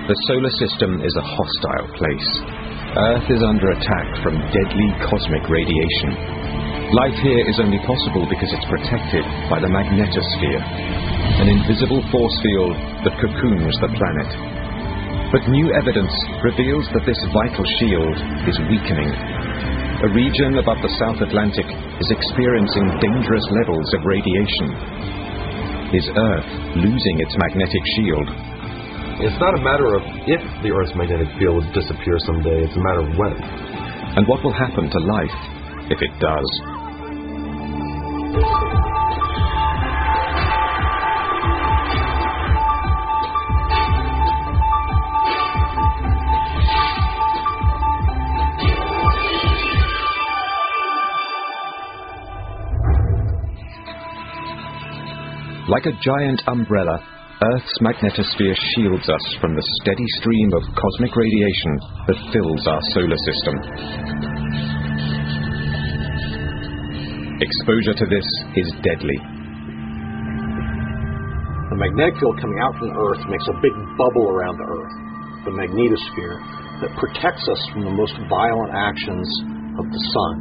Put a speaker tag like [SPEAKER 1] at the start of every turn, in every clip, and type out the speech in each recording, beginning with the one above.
[SPEAKER 1] The solar system is a hostile place. Earth is under attack from deadly cosmic radiation. Life here is only possible because it's protected by the magnetosphere, an invisible force field that cocoons the planet. But new evidence reveals that this vital shield is weakening. A region above the South Atlantic is experiencing dangerous levels of radiation. Is Earth losing its magnetic shield?
[SPEAKER 2] It's not a matter of if the Earth's magnetic field would disappear someday, it's a matter of when.
[SPEAKER 1] And what will happen to life if it does? Like a giant umbrella, Earth's magnetosphere shields us from the steady stream of cosmic radiation that fills our solar system. Exposure to this is deadly.
[SPEAKER 3] The magnetic field coming out from the Earth makes a big bubble around the Earth, the magnetosphere, that protects us from the most violent actions of the Sun.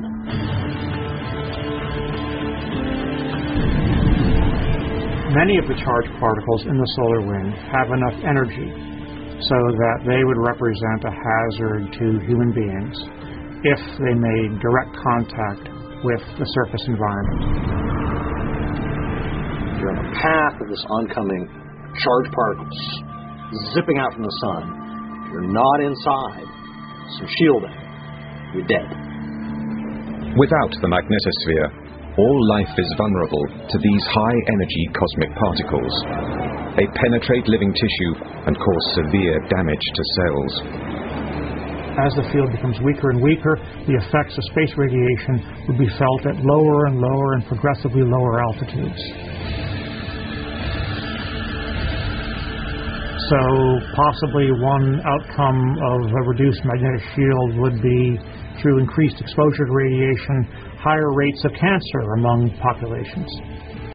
[SPEAKER 4] Many of the charged particles in the solar wind have enough energy so that they would represent a hazard to human beings if they made direct contact with the surface environment.
[SPEAKER 3] You're in the path of this oncoming charged particles zipping out from the Sun. If you're not inside some shielding, you're dead.
[SPEAKER 1] Without the magnetosphere, all life is vulnerable to these high-energy cosmic particles. They penetrate living tissue and cause severe damage to cells.
[SPEAKER 4] As the field becomes weaker and weaker, the effects of space radiation would be felt at lower and lower and progressively lower altitudes. So possibly one outcome of a reduced magnetic field would be, through increased exposure to radiation, higher rates of cancer among populations.